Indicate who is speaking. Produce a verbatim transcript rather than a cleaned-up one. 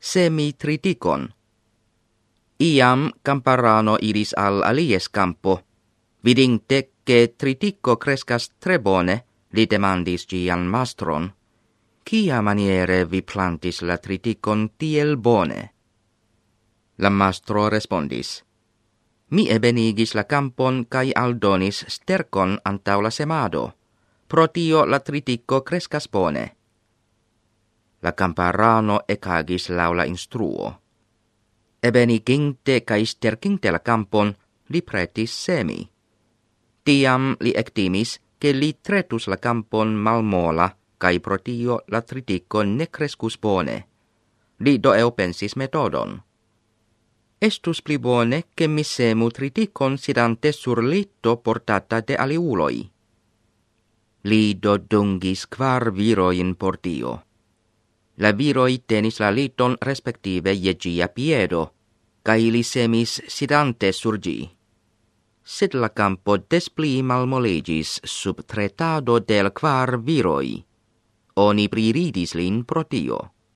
Speaker 1: semi-triticon. Iam camparano iris al alies campo, vidinte che tritico crescas tre bone, li demandis gian mastron, quia maniere vi plantis la triticon tiel bone? La mastro respondis, mi ebenigis la campon cae aldonis stercon antau la semado, pro tio la tritico crescas bone. La camparano ecagis laula instruo. Ebeniginte cae stercinte la campon, li pretis semi. Tiam li ectimis che li tretus la campon malmola, cae pro tio la tritico ne crescus bone. Li do eo pensis metodon. Estus pli bone che mi semu triticon sidante sur litto portata de aliuloi. Li do dungis quar viroin por tio. La viroi tenis la liton respektive je gia piedo, cae li semis sidante sur gi. Sed la campo despli malmoligis sub tretado del quar viroi. Oni priridis lin pro tio.